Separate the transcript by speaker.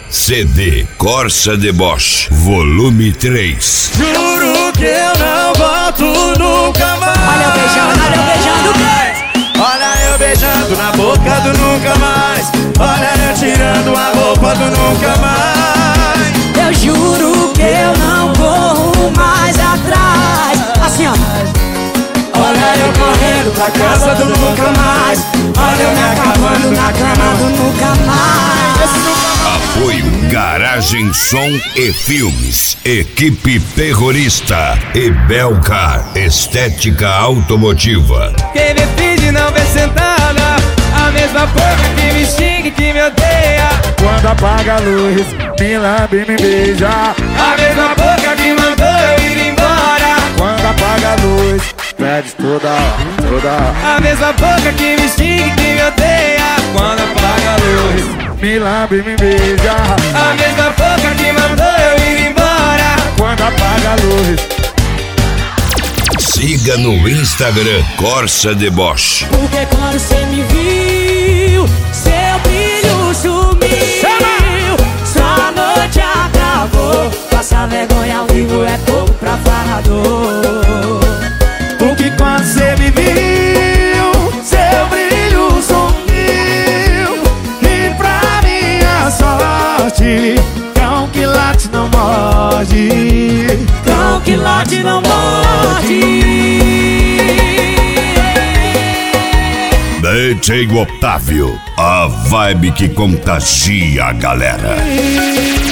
Speaker 1: CD Corsa Deboche, volume 3.
Speaker 2: Juro que eu não volto nunca mais.
Speaker 3: Olha eu beijando,
Speaker 2: Olha eu beijando na boca do nunca mais. Olha eu tirando a roupa do nunca mais.
Speaker 3: eu juro que eu não corro mais atrás. Assim ó.
Speaker 2: Olha eu correndo pra casa do nunca mais. Olha eu me acabando na cama do nunca mais.
Speaker 1: Apoio Garagem Som e Filmes, Equipe Terrorista e Belcar Estética Automotiva.
Speaker 2: Quem me finge não vê sentada, a mesma boca que me xinga e que me odeia. Quando apaga a luz, me lambe e me beija. A mesma boca que mandou eu ir embora. Quando apaga a luz, pede toda hora. A mesma boca que me xinga e que me odeia. Quando apaga a luz, me lambe e me beija. A mesma boca que mandou eu ir embora. Quando apaga a luz.
Speaker 1: Siga no Instagram Corsa Deboche.
Speaker 3: Porque quando cê me viu, seu brilho sumiu. Sua noite acabou. Passar vergonha ao vivo é pouco pra falador.
Speaker 2: Porque quando cê me viu, seu brilho sumiu. E pra minha sorte, cão que late não morde.
Speaker 3: Cão que late não morde.
Speaker 1: DJ Otávio, a vibe que contagia a galera.